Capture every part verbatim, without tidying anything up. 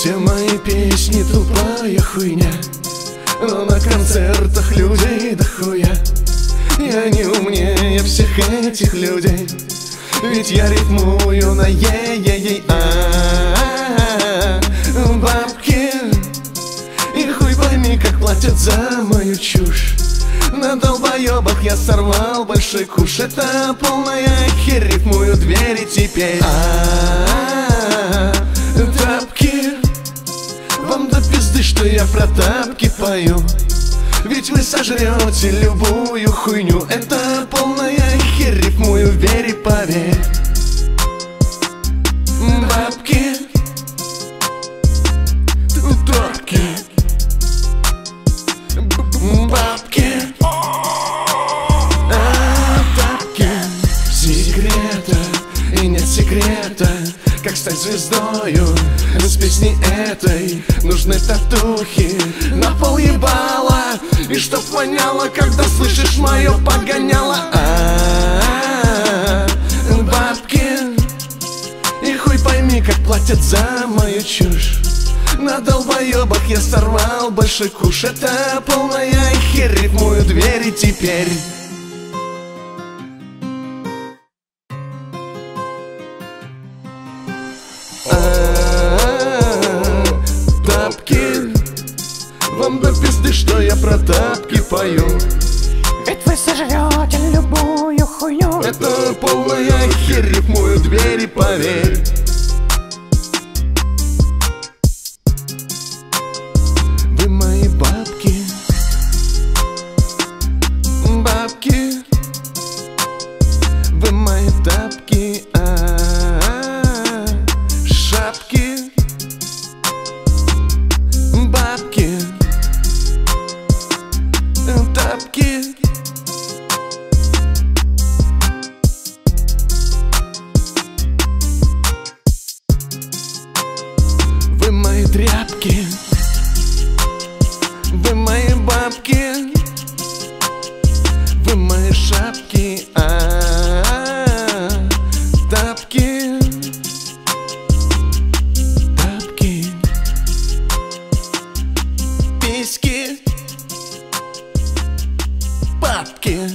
Все мои песни тупая хуйня, но на концертах людей дохуя. Я не умнее всех этих людей, ведь я рифмую на е-е-ей. Бабки, и хуй пойми, как платят за мою чушь. На долбоебах я сорвал большой куш. Это полная херь, рифмую двери теперь. Тапки, вам до пизды, что я про тапки пою, ведь вы сожрете любую хуйню. Это полная херь, рифмую, верь и поверь. Бабки, тапки, бабки, а, тапки. Секрета и нет секрета, как стать звездою. С песней этой нужны татухи на пол ебала, и чтоб воняло, когда слышишь мое погоняло. А-а-а, бабки, и хуй пойми, как платят за мою чушь. На долбоебах я сорвал большой куш. Это полная херь, рифмую двери теперь. Тапки, вам до пизды, что я про тапки пою, ведь вы сожрете любую хуйню. это полная херь, рифмую двери, поверь. Вы мои бабки, бабки, вы мои тапки, а-а-а, шапки, бабки, тапки. Вы мои тряпки, вы мои бабки, вы мои шапки, а-а-а, тапки, тапки, письки, папки,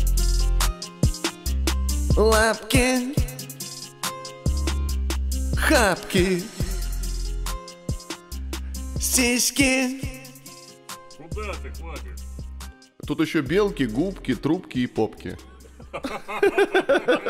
лапки, хапки, сиськи. Куда ты, хватит? Тут еще белки, губки, трубки и попки.